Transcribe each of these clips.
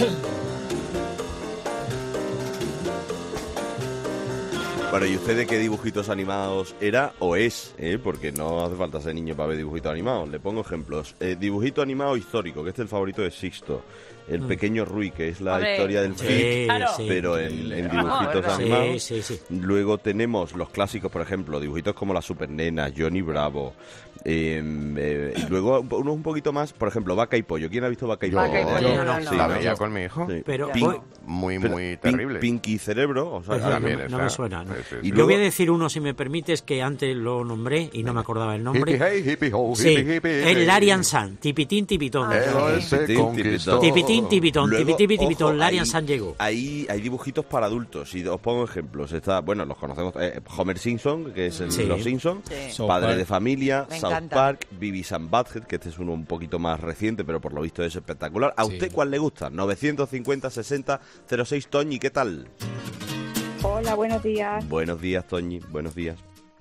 Bueno, ¿y usted de qué dibujitos animados era o es? Porque no hace falta ser niño para ver dibujitos animados. Le pongo ejemplos. Dibujito animado histórico, que este es el favorito de Sixto. El pequeño Rui, que es la historia del Cid, pero en dibujitos animados. Sí. Luego tenemos los clásicos, por ejemplo, dibujitos como la Supernena, Johnny Bravo. Y luego unos un poquito más, por ejemplo, Vaca y Pollo. ¿Quién ha visto Vaca y Pollo? Yo no. Sí, la veía con mi hijo. Sí. Pero Muy terrible. Pinky Cerebro. O sea, también no me suena, ¿no? Y Yo luego- voy a decir uno, si me permites, que antes lo nombré y no me acordaba el nombre. Hippie, hey, hippie, ho, Sí, hippie, hippie, es hey. Larian San, tipitín, tipitón. Él se conquistó. Tipitín, tipitón, Luego, tipitón, ojo, Larian ahí- San llegó. Ahí hay dibujitos para adultos y os pongo ejemplos. Está, bueno, los conocemos. Homer Simpson, que es Sí. Los Simpsons. Sí. South Padre Park. de Familia, Me South encanta. Park, Beavis and Butthead, que este es uno un poquito más reciente, pero por lo visto es espectacular. ¿A Sí. usted cuál le gusta? 950 60 06. Toñi, ¿qué tal? Hola, buenos días. Buenos días, Toñi. Buenos días.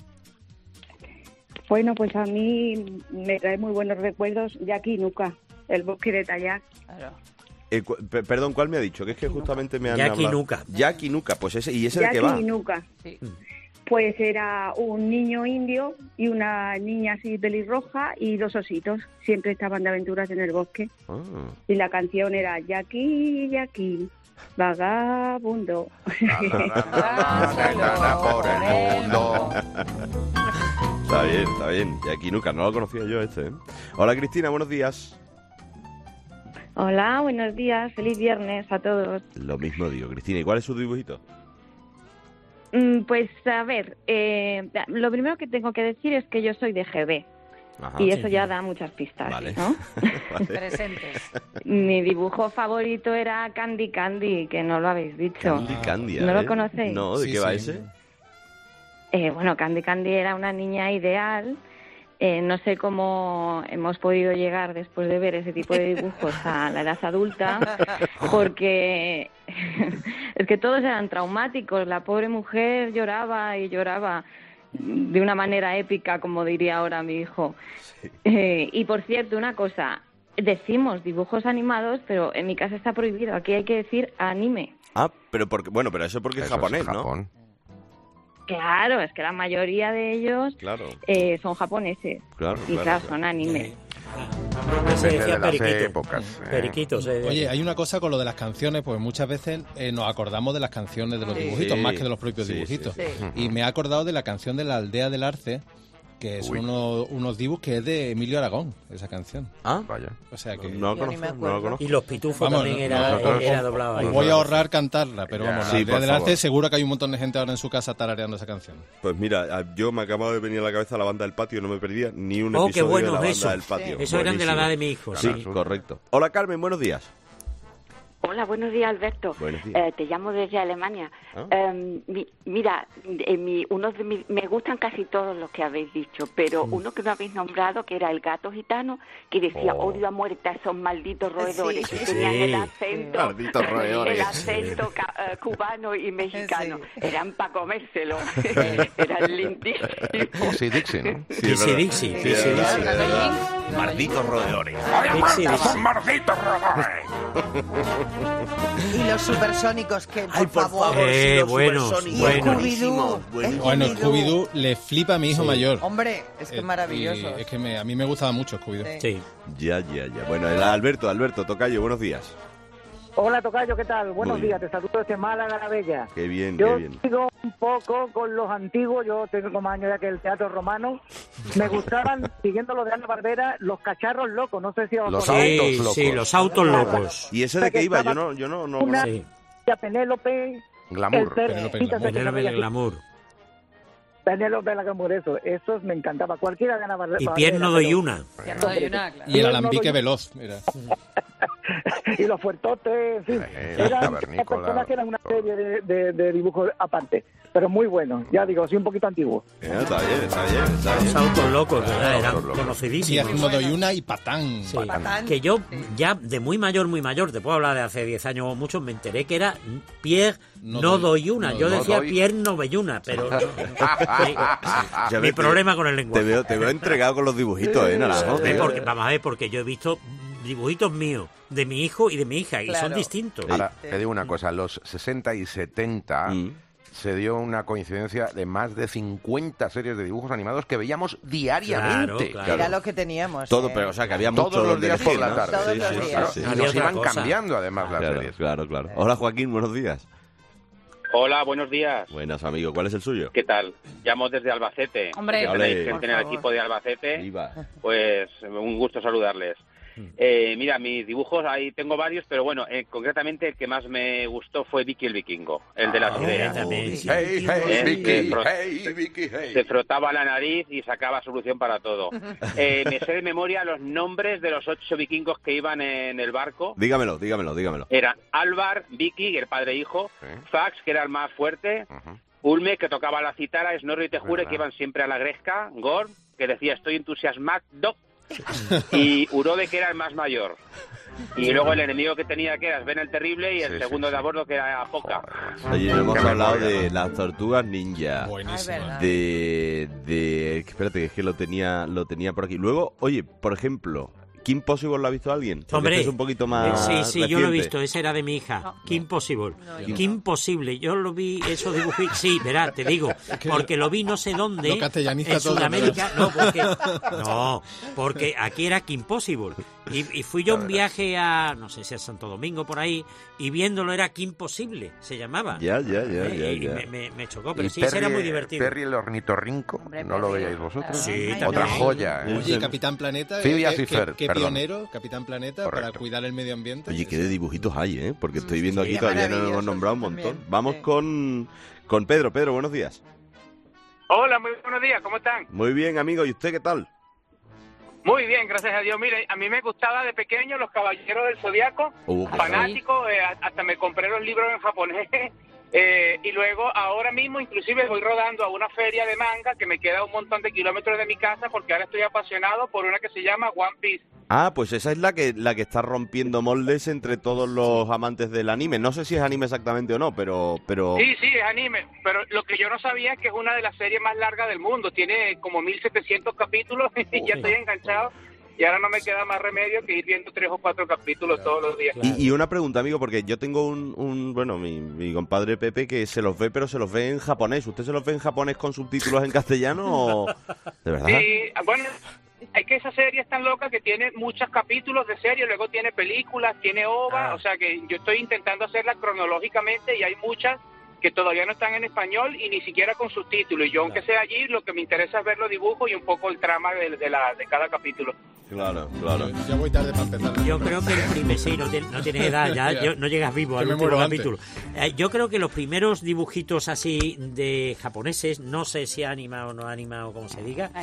Bueno, pues a mí me trae muy buenos recuerdos Jackie y Nuka, el bosque de Tayac. Claro. Perdón, ¿cuál me ha dicho? Que es que justamente me han Jackie hablado. Nuka. Jackie Nuka, pues ese. ¿Y ese de qué va? Jackie y Nuka. Sí. Pues era un niño indio y una niña así pelirroja y dos ositos. Siempre estaban de aventuras en el bosque. Ah. Y la canción era Jackie, Jackie, vagabundo. Nada por el mundo. Está bien. Jackie Nuka, no lo conocía yo este, ¿eh? Hola, Cristina, buenos días. Hola, buenos días. Feliz viernes a todos. Lo mismo digo, Cristina. ¿Y cuál es su dibujito? Pues a ver, lo primero que tengo que decir es que yo soy de GB. Ajá. Y eso ya da muchas pistas, Vale. ¿no? Presentes. Mi dibujo favorito era Candy Candy, que no lo habéis dicho. Candy, ¿No lo conocéis? No, ¿de Sí, qué va sí. ese? Bueno, Candy Candy era una niña ideal. No sé cómo hemos podido llegar después de ver ese tipo de dibujos a la edad adulta, porque es que todos eran traumáticos. La pobre mujer lloraba y lloraba de una manera épica, como diría ahora mi hijo. Y por cierto, una cosa, decimos dibujos animados, pero en mi casa está prohibido. Aquí hay que decir anime. Ah, pero pero eso porque es Eso japonés, ¿no? Japón. Claro, es que la mayoría de ellos Claro, son japoneses. claro. Y claro, son anime. Se Depende decía de las periquito. épocas. Periquitos. Oye, hay una cosa con lo de las canciones, pues muchas veces nos acordamos de las canciones de los Sí. dibujitos, Sí, más que de los propios sí, dibujitos. sí. Y me he acordado de la canción de la Aldea del Arce, que son unos dibujos que es de Emilio Aragón, esa canción. Ah, Vaya. O sea que no lo Yo ni me conozco, no lo acuerdo. conozco. Y los pitufos Vamos, también nosotros- era doblado ahí. os voy a ahorrar cantarla, pero vamos, Sí, la Aldea por del favor. Arce seguro que hay un montón de gente ahora en su casa tarareando esa canción. Pues mira, yo me acaba de venir a la cabeza la banda del patio, no me perdía ni un Oh, episodio qué bueno de la banda eso. del patio. Eso eran de la edad de mi hijo. Sí, Sí. correcto. Hola, Carmen, buenos días. Hola, buenos días, Alberto. Buenos días. Te llamo desde Alemania. Ah. Mira, me gustan casi todos los que habéis dicho, pero uno que me habéis nombrado, que era el gato gitano, que decía, odio a muerte a esos malditos roedores, Sí, que sí. tenían Sí. el acento, Malditos roedores. el acento cubano y mexicano. Sí. Eran para comérselo. Eran lindísimos. Sí, Dixie, ¿no? Dixie, Dixie, Sí, Dixie, es verdad. Dixie. Malditos roedores. Dixie, Dixie. Y los supersónicos, que por Ay, por favor. favor, sí, los bueno, supersónicos, bueno. buenísimos, buenísimos. Bueno, Scooby-Doo. Scooby-Doo le flipa a mi hijo mayor. Hombre, es que es maravilloso. Y es que a mí me gustaba mucho Scooby-Doo. Sí. Sí. Ya. Bueno, Alberto, tocayo, buenos días. Hola, tocayo, ¿qué tal? Buenos Muy bien. días, te saludo desde Málaga la Bella. Qué bien, Yo qué bien. sigo un poco con los antiguos, yo tengo más años ya que el teatro romano. Me gustaban, siguiendo lo de Ana Barbera, los cacharros locos, no sé si os Los acordáis. autos Sí, locos. sí, los autos locos. ¿Y ese de qué iba? Yo no Una- Sí. a Penélope, Glamour. Penélope Penélope de Glamour. Penélope la Glamour, esos me encantaba. Cualquiera de Ana Barbera. Y Pierno doy una. Ya no hay una, claro. Y el alambique veloz, mira. Y los fuertotes, en fin. Los Eran cavernícolas. personas que eran una serie de dibujos aparte, pero muy buenos. Ya digo, sí, un poquito antiguo. Está bien. Los autos locos, ¿verdad? Eran Autos locos. Y conocidísimos. no doy una y patán. Sí. Patán. Que yo ya de muy mayor, te puedo hablar de hace 10 años o mucho, me enteré que era Pierre no doy una. Yo no decía doy. Pierre no doy una, pero Ya mi ves, problema con el lenguaje. Te veo entregado con los dibujitos, Naranjo. Hombre, tío. porque, vamos a ver, porque yo he visto dibujitos míos, de mi hijo y de mi hija, y son distintos. Ahora, te digo una cosa, los 60 y 70 se dio una coincidencia de más de 50 series de dibujos animados que veíamos diariamente. Claro. Era lo que teníamos. Todo, pero o sea, que había todos mucho los días elegir, por la ¿no? tarde. Todos los días. Y nos iban cambiando además las series. Claro. Hola, Joaquín, buenos días. Hola, buenos días. Buenas, amigo. ¿Cuál es el suyo? ¿Qué tal? Llamo desde Albacete. Hombre, tenéis gente en el equipo de Albacete. Viva. Pues un gusto saludarles. Mira, mis dibujos, ahí tengo varios, pero bueno, concretamente el que más me gustó fue Vicky el Vikingo, el de las ideas. Vicky, Se frotaba la nariz y sacaba solución para todo. Me sé de memoria los nombres de los 8 vikingos que iban en el barco. Dígamelo. Eran Alvar, Vicky, el padre e hijo, Fax, que era el más fuerte, Ulme, que tocaba la cítara, Snorri y Tejure, que iban siempre a la gresca, Gord, que decía estoy entusiasmado, y Urode, que era el más mayor. Y luego el enemigo que tenía, que era Sven el Terrible, y el segundo de a bordo, que era Poca. Oye, hemos hablado de las tortugas ninja. Buenísima. Espérate, que es que lo tenía por aquí. Luego, oye, por ejemplo, Kim Possible, ¿lo ha visto alguien? Porque Hombre, este es un poquito más sí, reciente. yo lo he visto, esa era de mi hija, Kim Possible. Kim Possible, yo lo vi, esos dibujitos, sí, verá, te digo, porque lo vi no sé dónde, Lo castellaniza en todo, Sudamérica, porque aquí era Kim Possible, y fui yo un viaje a, no sé si a Santo Domingo por ahí, y viéndolo era Kim Possible, se llamaba. Ya. Y me chocó, pero sí, ese era muy divertido. Perry el ornitorrinco, ¿no lo veíais vosotros? Sí, Otra también. joya. Oye, Capitán Planeta, Phineas y Ferb, qué perdón. pionero, Capitán Planeta, Correcto. para cuidar el medio ambiente. Oye, qué de dibujitos hay, ¿eh? Porque estoy viendo aquí, sí, todavía no hemos maravillosos nombrado un montón. también. Vamos con Pedro. Pedro, buenos días. Hola, muy buenos días, ¿cómo están? Muy bien, amigo. ¿Y usted qué tal? Muy bien, gracias a Dios. Mire, a mí me gustaba de pequeño Los Caballeros del Zodiaco, Qué fanático, hasta me compré los libros en japonés. Y luego, ahora mismo, inclusive voy rodando a una feria de manga que me queda un montón de kilómetros de mi casa porque ahora estoy apasionado por una que se llama One Piece. Ah, pues esa es la que está rompiendo moldes entre todos los amantes del anime. No sé si es anime exactamente o no, pero... Sí, es anime, pero lo que yo no sabía es que es una de las series más largas del mundo. Tiene como 1700 capítulos y ya estoy enganchado. Y ahora no me queda más remedio que ir viendo 3 o 4 capítulos todos los días. Y una pregunta, amigo, porque yo tengo mi compadre Pepe que se los ve, pero se los ve en japonés. ¿Usted se los ve en japonés con subtítulos en castellano o...? ¿De verdad? Sí, bueno, es que esa serie es tan loca que tiene muchos capítulos de serie, luego tiene películas, tiene OVA, o sea que yo estoy intentando hacerla cronológicamente y hay muchas que todavía no están en español y ni siquiera con subtítulos. Y yo, aunque sea allí, lo que me interesa es ver los dibujos y un poco el trama de cada capítulo. Claro. Ya voy tarde para empezar. Yo creo que el primer, sí, no tienes edad, ya no llegas vivo al último capítulo. Yo creo que los primeros dibujitos así de japoneses, no sé si animado o no animado, como se diga,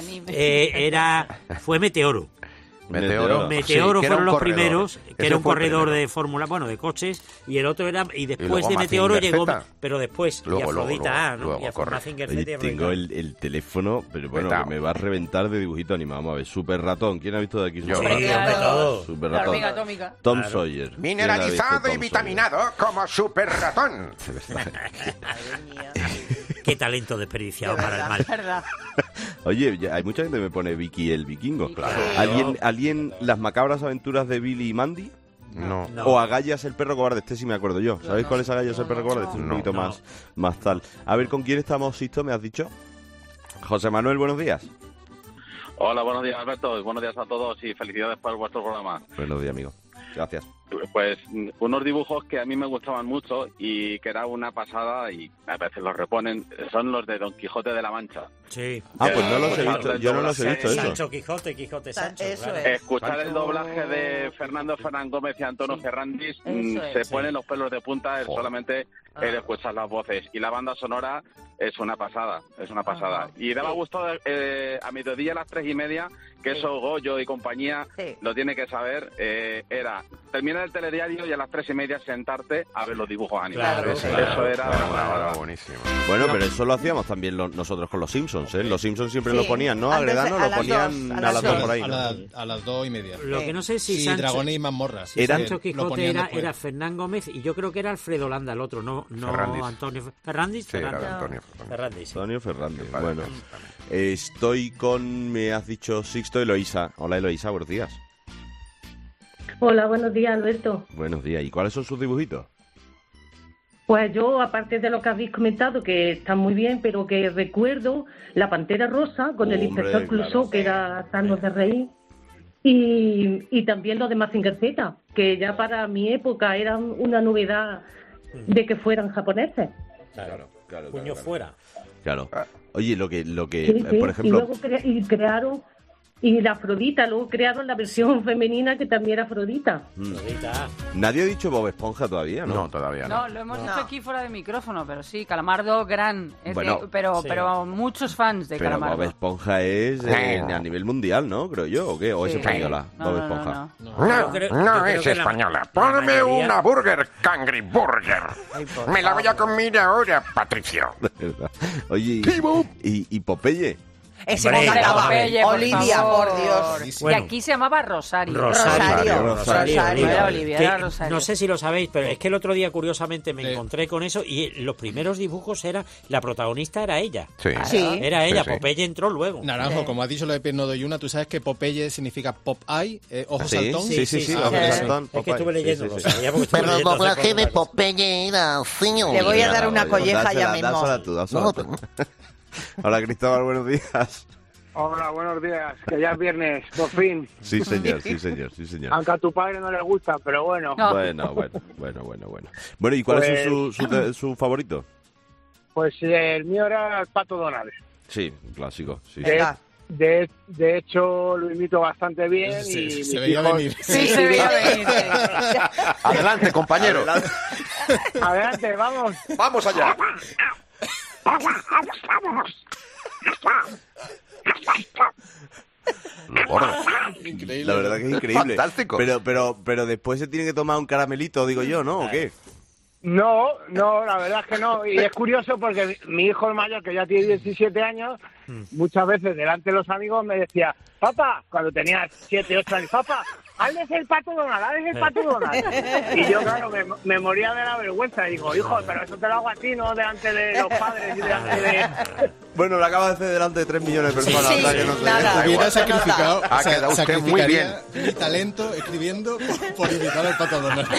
fue Meteoro. Meteoro Sí, fueron fueron los primeros, que era un corredor de fórmula, de coches, y el otro era, y después de Meteoro llegó, pero después, y Afrodita A, ¿no? Y Mazinger Z y Afrodita. Tengo el teléfono, pero bueno, que me va a reventar de dibujito animado. Vamos a ver, Super Ratón. ¿Quién ha visto de aquí? Yo. Super La Ratón. hormiga atómica. Tom Sawyer. Mineralizado y vitaminado como Super Ratón. Madre mía. Qué talento desperdiciado para el mal. ¿Verdad? Oye, hay mucha gente que me pone Vicky el Vikingo. Claro. ¿Alguien las macabras aventuras de Billy y Mandy? No. O Agallas el perro cobarde, este sí me acuerdo yo. ¿Sabéis cuál es Agallas el perro cobarde? Este es un poquito más tal. A ver, ¿con quién estamos, Sisto? ¿Me has dicho? José Manuel, buenos días. Hola, buenos días, Alberto. Buenos días a todos y felicidades por vuestro programa. Buenos días, amigo. Gracias. Pues unos dibujos que a mí me gustaban mucho y que era una pasada y a veces los reponen, son los de Don Quijote de la Mancha. Sí. Ah, pues no los he visto. Yo no los he visto eso. Sancho Quijote Sancho. Eso claro. es. Escuchar el doblaje de Fernando Fernán Gómez y Antonio Ferrandis se ponen los pelos de punta solamente el escuchar las voces. Y la banda sonora es una pasada, Y daba gusto a mediodía a las 3:30, que eso Goyo y compañía lo tiene que saber, era terminar el telediario y a las 3:30 sentarte a ver los dibujos animados. Claro, eso era buenísimo. Bueno, pero eso lo hacíamos también nosotros con los Simpsons, ¿eh? Los Simpsons siempre lo ponían, ¿no? Agredano lo ponían a las 2 por ahí. A las 2:30. Lo que no sé si Sancho, Dragones y mazmorras. Sancho Quijote era Fernán Gómez y yo creo que era Alfredo Landa el otro, no Ferrandis. Antonio Ferrandis. Sí, era Antonio Ferrandis. Antonio Ferrandis. Bueno, estoy con, me has dicho, Sixto Eloísa. Hola, Eloísa, buenos días. Hola, buenos días, Alberto. Buenos días. ¿Y cuáles son sus dibujitos? Pues yo, aparte de lo que habéis comentado, que está muy bien, pero que recuerdo la Pantera Rosa con el inspector Clouseau, que era Thanos de reír, y también los de Mazinger Z, que ya para mi época eran una novedad de que fueran japoneses. Claro. Puño fuera. Claro. Oye, lo que Sí, por ejemplo... Y luego crearon... Y la Afrodita, luego crearon la versión femenina que también era Afrodita. Nadie ha dicho Bob Esponja todavía, ¿no? No, todavía No, lo hemos dicho aquí fuera de micrófono, pero sí, Calamardo gran. Bueno, pero muchos fans de Pero Calamardo. Bob Esponja es a nivel mundial, ¿no? Creo yo, ¿o qué? ¿O es española? Bob Esponja. No es española. Ponme una burger, Cangri Burger. Me la voy a comer ahora, Patricio. Oye, ¿y Popeye? Ese Hombre, montaba. Popeye, Olivia, por Dios. Bueno. Y aquí se llamaba Rosario. Rosario. Era Olivia, Que era Rosario. no sé si lo sabéis, pero es que el otro día curiosamente me encontré con eso y los primeros dibujos la protagonista era ella. Sí. Era ella, Sí. Popeye entró luego. Naranjo, como has dicho lo de Pierno doy una, tú sabes que Popeye significa Pop-Eye, ojo saltón. Sí, ojos saltón. Es que estuve leyendo, lo sabía porque estuve Pero el leyendo hace doblaje poco. de Popeye era así. Le voy a dar una colleja ya mismo. Dásela tú. Hola, Cristóbal, buenos días. Hola, buenos días. Que ya es viernes, por fin. Sí, señor. Aunque a tu padre no le gusta, pero bueno. No. Bueno. Bueno, ¿y cuál es su favorito? Pues el mío era el Pato Donald. Sí, un clásico. Sí. De hecho, lo imito bastante bien y se veía venir. Sí, se veía venir. Adelante, compañero. Adelante, vamos. Vamos allá. La verdad que es increíble. Fantástico. Pero después se tiene que tomar un caramelito, digo yo, ¿no? ¿O qué? No, la verdad es que no. Y es curioso porque mi hijo el mayor, que ya tiene 17 años, muchas veces delante de los amigos me decía, papá, cuando tenía 7, 8 años, papá, hazles el Pato Donald, hazles el Pato Donald. Y yo, claro, me moría de la vergüenza. Y digo, hijo, pero eso te lo hago a ti, no delante de los padres y delante de... Bueno, lo acabas de hacer delante de 3 millones de personas. Sí, que no sé. nada. Hubiera sacrificado, Ha quedado usted muy bien. mi talento escribiendo por imitar al Pato Donald.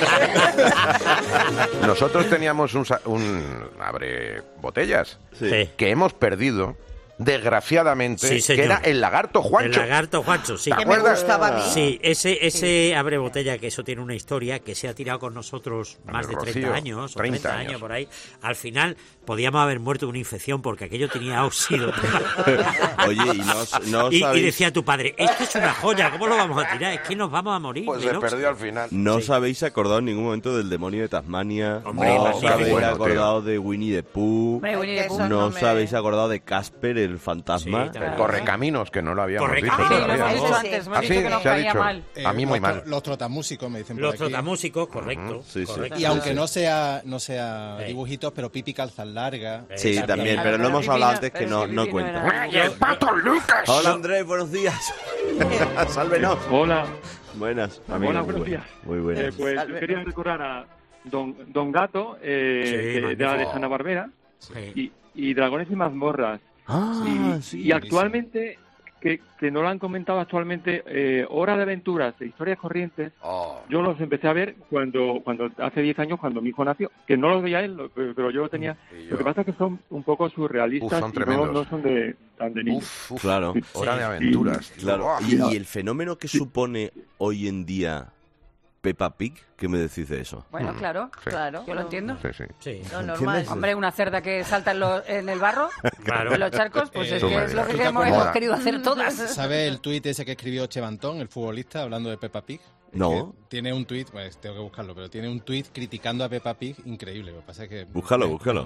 Nosotros teníamos un abre botellas Sí. que hemos perdido, desgraciadamente, Sí, que señor. era el lagarto Juancho. El lagarto Juancho, sí. ¿Te Que me acuerdas? gustaba a mí. Sí, ese abre botella, que eso tiene una historia, que se ha tirado con nosotros más de 30 Rocío, años, o 30 30 años por ahí. Al final podíamos haber muerto de una infección porque aquello tenía óxido. Oye, y no y sabéis... decía tu padre, esto es una joya, ¿cómo lo vamos a tirar? Es que nos vamos a morir. Pues del se óxido. perdió al final. No os habéis acordado en ningún momento del demonio de Tasmania. Hombre, no os magnífico. habéis Bueno, acordado de Winnie the Pooh. Hombre, Winnie the Pooh. No os habéis acordado de Casper, el fantasma. Sí, también. Correcaminos, que no lo habíamos visto Correcaminos. Sí, lo hemos todavía. dicho Sí. antes, hemos ¿Ah, dicho sí? que nos Se ha caía dicho. mal. A mí muy mal. Los trotamúsicos, me dicen por Los aquí. trotamúsicos, correcto. Sí, sí. correcto. Y aunque no sea dibujitos, pero Pipi Calzas Largas. Sí, también, pero lo hemos hablado antes que no cuenta. ¡Y el Pato Lucas! Hola Andrés, buenos días. Sálvenos. Hola. Buenas, amigo. Hola, buenos días. Muy buenas. Pues yo quería recordar a Don Gato, de magnífico. Hanna-Barbera, Sí. y Dragones y Mazmorras. Y actualmente, que no lo han comentado actualmente, Hora de Aventuras de Historias Corrientes, yo los empecé a ver cuando hace 10 años, cuando mi hijo nació, que no los veía él, pero yo lo tenía. Lo que pasa es que son un poco surrealistas son y tremendos. no son tan de niños. Claro. Hora de aventuras. Claro. Tío. Y el fenómeno que supone hoy en día Peppa Pig, ¿qué me decís de eso? Bueno, claro, Sí. Claro. yo lo entiendo. Sí. No, normal. Hombre, una cerda que salta en el barro, Claro. en los charcos, pues es Tú que me es lo que dirás. hemos querido hacer todas. ¿Sabes el tuit ese que escribió Chevantón, el futbolista, hablando de Peppa Pig? No. Que tiene un tuit, pues tengo que buscarlo, pero tiene un tuit criticando a Peppa Pig increíble. Lo que pasa es que... Búscalo. Lo busco.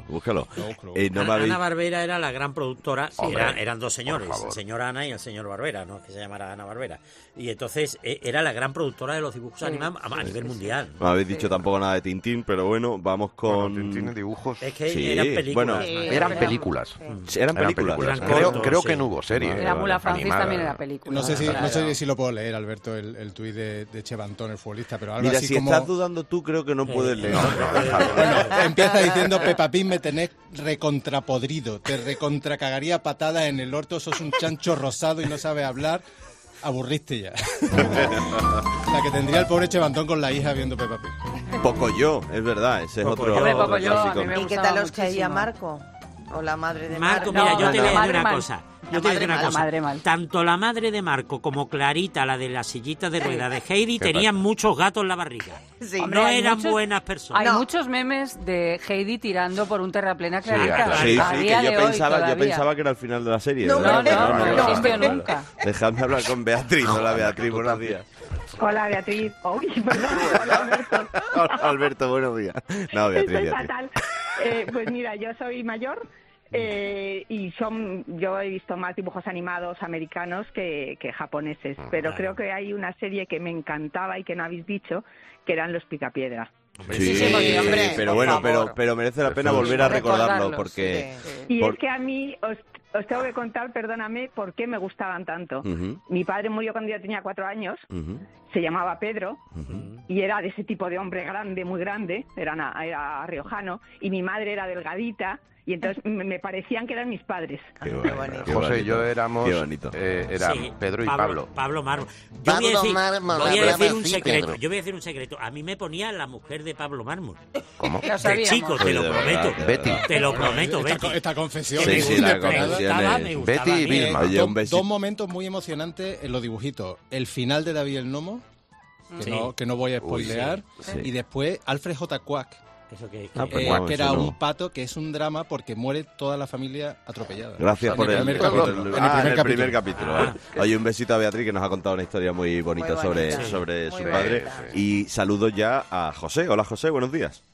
No me habéis... Ana Barbera era la gran productora. Hombre, Eran dos señores, el señor Ana y el señor Barbera, no es que se llamara Ana Barbera. Y entonces era la gran productora de los dibujos animados a nivel mundial. No habéis dicho tampoco nada de Tintín, pero bueno, vamos con... Tintín en dibujos. Es que Sí, eran películas. bueno, Eran películas. Eran películas. Eran Creo, cortos, creo sí. que no hubo serie. La Mula Francis animada. también era película. No sé Claro. si lo puedo leer, Alberto, el tuit de Chevantón, el futbolista, pero algo Mira, así si como... estás dudando tú, creo que no puedes leer. Bueno, empieza diciendo, Peppa Pig, me tenés recontrapodrido, te recontracagaría patada en el orto, sos un chancho rosado y no sabes hablar. aburriste ya. La que tendría el pobre Chevantón con la hija viendo Peppa Pig. Pocoyo, es verdad, ese es otro clásico. clásico. ¿Y qué tal os caía Marco? O la madre de Marco. Mira, yo te voy a decir una cosa. Yo te voy a decir una cosa. madre mal. Tanto la madre de Marco como Clarita, la de la sillita de ruedas de Heidi, tenían muchos gatos en la barriga. Sí. Hombre, No hay eran muchos- buenas personas. Hay muchos memes de Heidi tirando por un terraplén a Clarita. Sí, A que día de hoy yo todavía. pensaba que era el final de la serie. No, ¿verdad? no existió nunca. Dejadme hablar con Beatriz. Hola, Beatriz, buenos días. Hola, Beatriz. Uy, perdón. Hola, Alberto. Hola, Alberto, buenos días. No, Beatriz, Estoy Beatriz. fatal. Pues mira, yo soy mayor y yo he visto más dibujos animados americanos que japoneses, pero creo que hay una serie que me encantaba y que no habéis dicho, que eran Los Picapiedra. Sí, hombre, pero por bueno, favor. pero merece la pena volver a recordarlo porque... Y es que a mí, os tengo que contar, perdóname, por qué me gustaban tanto. Ujú, Mi padre murió cuando yo tenía 4 años, ujú, se llamaba Pedro, ujú. y era de ese tipo de hombre grande, muy grande, era riojano, y mi madre era delgadita, y entonces me parecían que eran mis padres. Qué bonito, qué José y bonito, yo éramos... qué bonito. Era Sí, Pedro y Pablo. Pablo Mármol. Pablo voy a decir, Mármol, voy a hablaba decir un así, secreto. Pedro. Yo voy a decir un secreto. A mí me ponía la mujer de Pablo Mármol. ¿Cómo? Lo De sabíamos. chico, te lo De verdad, prometo. Betty. Te lo prometo, Betty. Esta confesión. Que me Sí, la gustaba, confesión me es- gustaba Betty a y mí. Vilma. Oye, un besito. Dos momentos muy emocionantes en los dibujitos. El final de David el Gnomo, que, Sí. que no voy a Uy, spoilear. sí. Y después Alfred J. Quack, Eso que- pues que- no, que eso era no. un pato, que es un drama porque muere toda la familia atropellada. Gracias En por el primer por capítulo. el- En en el primer capítulo. Vale. Oye, un besito a Beatriz que nos ha contado una historia muy bonita, Muy bonita. sobre Muy su bonita. padre. Y saludos ya a José. Hola, José, buenos días.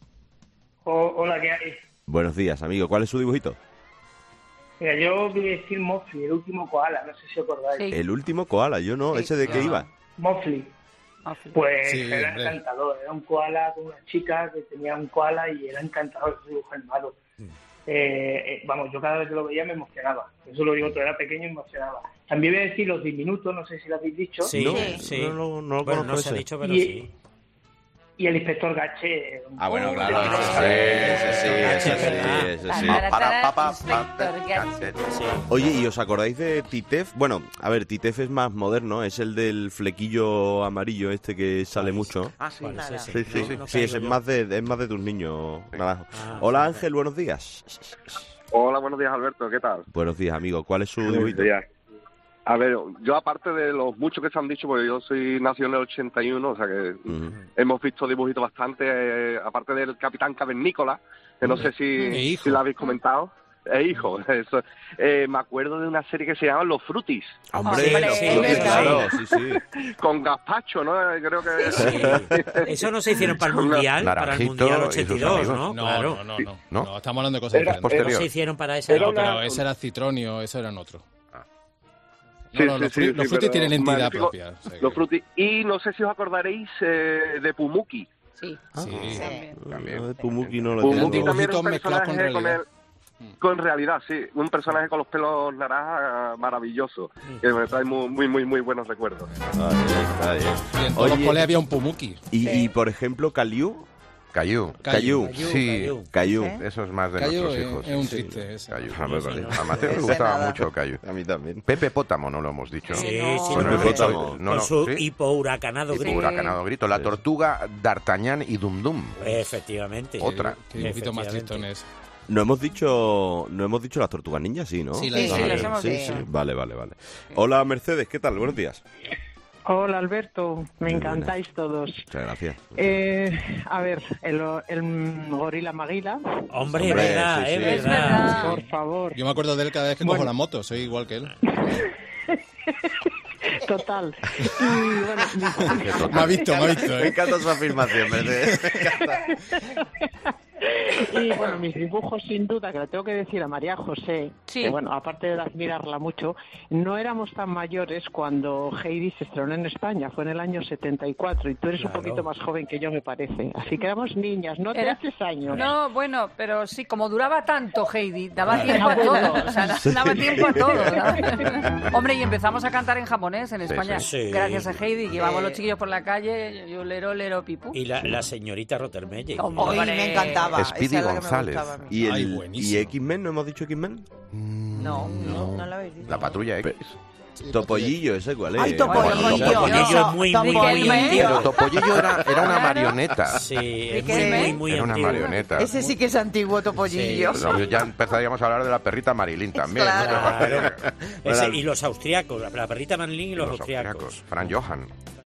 Hola, ¿qué hay? Buenos días, amigo. ¿Cuál es su dibujito? Mira, yo voy a decir Mofli, el último koala, no sé si os acordáis. Sí. El último koala, yo no. ¿Ese de qué iba? Mofli. Pues Sí, era hombre. encantador, era un koala con una chica que tenía un koala y era encantador su dibujo animado. Vamos, yo cada vez que lo veía me emocionaba. Eso lo digo, todo era pequeño y me emocionaba. También voy a decir Los Diminutos, no sé si lo habéis dicho. Sí, No, sí. no lo Bueno, conozco no se ha ese. dicho, pero Y- sí. Y el Inspector Gaché. Ah, bueno, claro. Ese Ese sí. Oye, ¿y os acordáis de Titef? Bueno, a ver, Titef es más moderno, es el del flequillo amarillo este que sale mucho. Ah, sí. ¿Cuál es ese? Sí, sí, No, no sí, caigo es yo. más de tus niños, Naranjo. Ah, Hola sí, Ángel, buenos días. Hola, buenos días, Alberto. ¿Qué tal? Buenos días, amigo. ¿Cuál es su Buenos dibujito? días. A ver, yo aparte de los muchos que se han dicho, porque yo soy nacido en el 81, o sea que Ujú. hemos visto dibujitos bastante, aparte del Capitán Cavernícola, que no sé si lo habéis comentado. Hijo, eso. Me acuerdo de una serie que se llama Los Frutis. Hombre, Sí, los sí, frutis, es verdad. claro, sí, sí. Con gazpacho, ¿no? Creo que... Sí. Eso no se hicieron para el Con Mundial, para el Naranjito Mundial y sus 82, amigos. ¿no? No, Claro. no, estamos hablando de cosas Era- diferentes. No se hicieron para esa Era época. una- Pero ese era Citronio, eso eran otros. Sí, No, los frutis pero tienen entidad magnífico. propia. o sea que- Los Frutis. Y no sé si os acordaréis de Pumuki. Sí. Sí. No, de Pumuki no lo Pumuki tengo. también era un dibujitos mezclados con personaje realidad. con realidad, sí. Un personaje con los pelos naranjas maravilloso. Que me trae muy buenos recuerdos. Está bien. Y en todos los Oye, coles había un Pumuki. y por ejemplo, Caillou. Caillou. Caillou. Sí, Caillou. eso es más de Caillou nuestros es- hijos. es un sí. triste ese. Caillou. Ah, me parece. A Mateo le Ese gustaba nada. mucho Caillou. A mí también. Pepe Pótamo no lo hemos dicho. Sí, No. sí, Bueno, lo el hemos dicho. Pótamo, no, Con no, su sí. hipohuracanado Y grito. huracanado grito. La tortuga, D'Artagnan y Dum Dum. Efectivamente. Otra. Qué dibujito más Efectivamente. tristones. No hemos dicho las tortugas ninjas, sí, ¿no? Sí, Sí, sí, las hemos sí, dicho. sí. Vale. Hola, Mercedes, ¿qué tal? Buenos días. Hola, Alberto. Me Muy encantáis todos. Muchas gracias. A ver, el gorila Maguila. Hombre, es Hombre, verdad, sí, es sí. Es verdad. verdad. Por favor. Yo me acuerdo de él cada vez que Bueno. cojo la moto, soy igual que él. Total. Y bueno, Me ha visto, Me encanta su afirmación, Mercedes. y bueno, mis dibujos sin duda, que le tengo que decir a María José, Sí. que bueno, aparte de admirarla mucho, no éramos tan mayores cuando Heidi se estrenó en España, fue en el año 74, y tú eres Claro. un poquito más joven que yo, me parece. Así que éramos niñas, no te Era- haces años. No, bueno, pero sí, como duraba tanto Heidi, daba tiempo a todo. O sea, daba tiempo a todo. Hombre, y empezamos a cantar en japonés en España. sí. Gracias a Heidi, que íbamos los chiquillos por la calle, yo lero, pipu. Y la señorita Rottermeier. Hombre. Hoy me encantaba. Speedy esa es la que me González. gustaba a mí. ¿Y Ay, el buenísimo. X-Men? ¿No hemos dicho X-Men? No lo habéis dicho. La patrulla X. Topollillo, ¿ese cuál es? Ay, Topollillo. Topollillo es muy antiguo. Pero Topollillo era una marioneta. Sí, es muy era una antiguo. marioneta. Ese sí que es antiguo, Topollillo. Sí, pues ya empezaríamos a hablar de la perrita Marilyn también. Claro. Y los austriacos, la perrita Marilyn y los austriacos. Frank Johann.